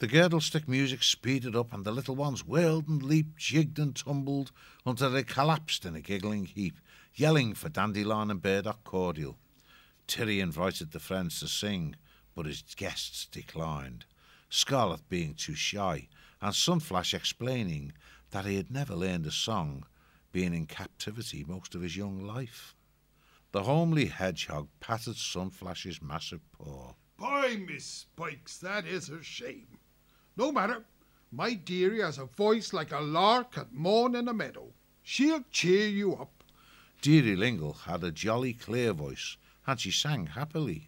The girdle-stick music speeded up, and the little ones wailed and leaped, jigged and tumbled, until they collapsed in a giggling heap, yelling for dandelion and burdock cordial. Tirry invited the friends to sing, but his guests declined, Scarlet being too shy, and Sunflash explaining that he had never learned a song, being in captivity most of his young life. The homely hedgehog patted Sunflash's massive paw. By Miss Spikes, that is a shame. No matter, my dearie has a voice like a lark at morn in a meadow. She'll cheer you up. Dearie Lingle had a jolly clear voice, and she sang happily.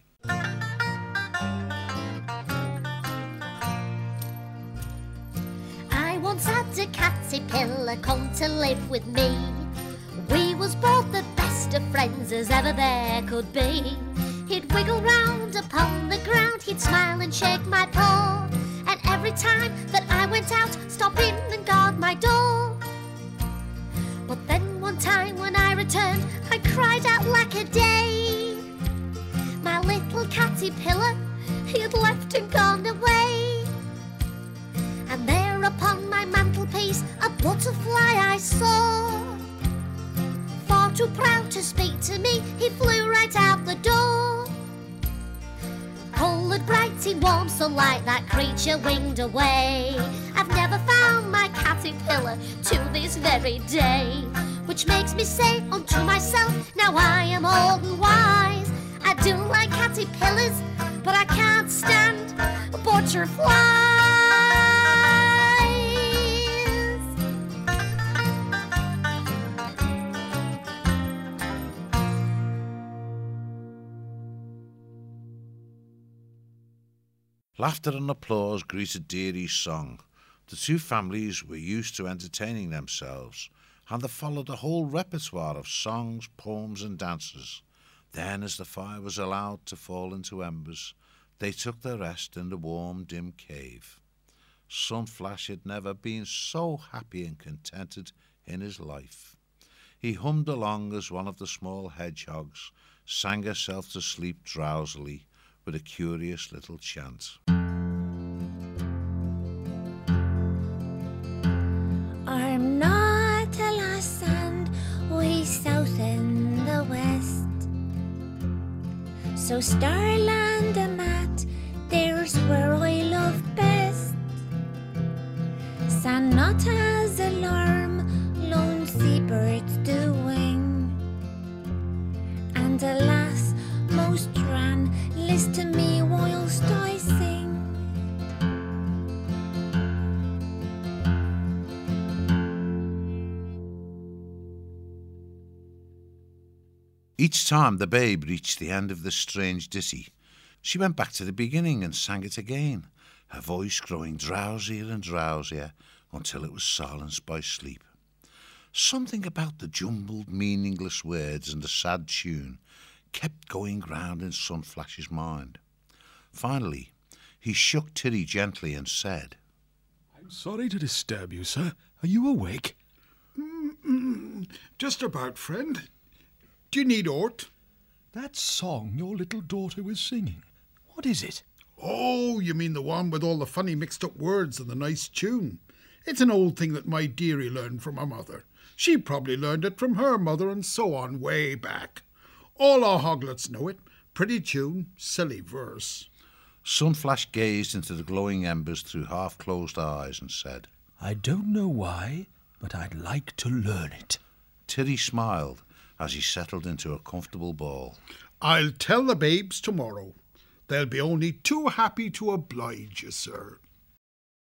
I once had a caterpillar come to live with me. We was both the best of friends as ever there could be. He'd wiggle round upon the ground, he'd smile and shake my paw, and every time that I went out, stop in and guard my door. But then one time when I returned, I cried out like a day. My little caterpillar, he had left and gone away. And there upon my mantelpiece, a butterfly I saw. Far too proud to speak to me, he flew right out the door. Coloured bright in warm sunlight, that creature winged away. I've never found my caterpillar to this very day, which makes me say unto myself, now I am old and wise. I do like caterpillars, but I can't stand butterflies. Laughter and applause greeted Dearie's song. The two families were used to entertaining themselves, and there followed a whole repertoire of songs, poems, and dances. Then, as the fire was allowed to fall into embers, they took their rest in the warm, dim cave. Sunflash had never been so happy and contented in his life. He hummed along as one of the small hedgehogs sang herself to sleep drowsily with a curious little chant. I'm not a lass and way south in the west, so Starland and Matt, there's where I love best. San not as alarm, lone seabirds do wing, and alas, most ran, list to me whilst I sing. Each time the babe reached the end of this strange ditty, she went back to the beginning and sang it again, her voice growing drowsier and drowsier until it was silenced by sleep. Something about the jumbled, meaningless words and the sad tune kept going round in Sunflash's mind. Finally, he shook Tirry gently and said, I'm sorry to disturb you, sir. Are you awake? Just about, friend. Do you need aught? That song your little daughter was singing, what is it? Oh, you mean the one with all the funny mixed-up words and the nice tune. It's an old thing that my dearie learned from her mother. She probably learned it from her mother and so on way back. All our hoglets know it. Pretty tune, silly verse. Sunflash gazed into the glowing embers through half-closed eyes and said, I don't know why, but I'd like to learn it. Tirry smiled as he settled into a comfortable ball. I'll tell the babes tomorrow. They'll be only too happy to oblige you, sir.